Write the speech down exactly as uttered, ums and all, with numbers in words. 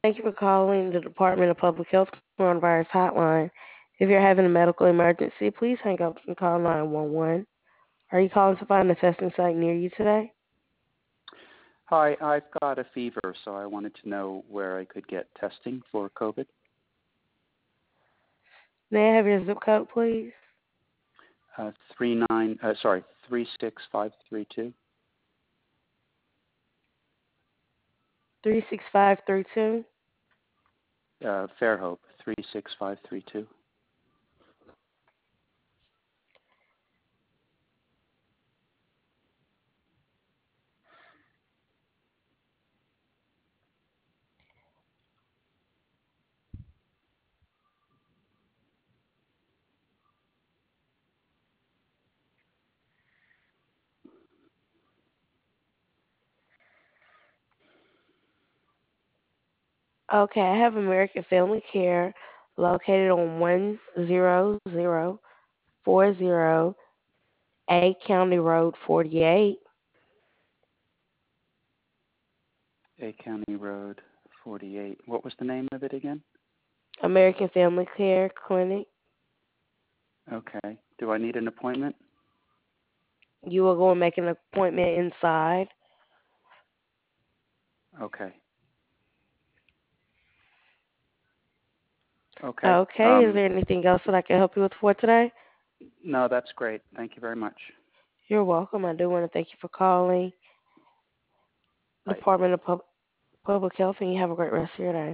Thank you for calling the Department of Public Health Coronavirus Hotline. If you're having a medical emergency, please hang up and call nine one one. Are you calling to find a testing site near you today? Hi, I've got a fever, so I wanted to know where I could get testing for COVID. May I have your zip code, please? Uh, three nine, uh, sorry, three six five three two. three six five three two. Uh, Fairhope, three six five three two. Okay, I have American Family Care located on one zero zero four zero A County Road forty-eight. A County Road, forty-eight. What was the name of it again? American Family Care Clinic. Okay. Do I need an appointment? You will go and make an appointment inside. Okay. Okay. Okay, is Um, there anything else that I can help you with for today? no, that's great. Thank you very much. You're welcome. I do want to thank you for calling Bye. Department of Pub- Public Health, and you have a great rest of your day.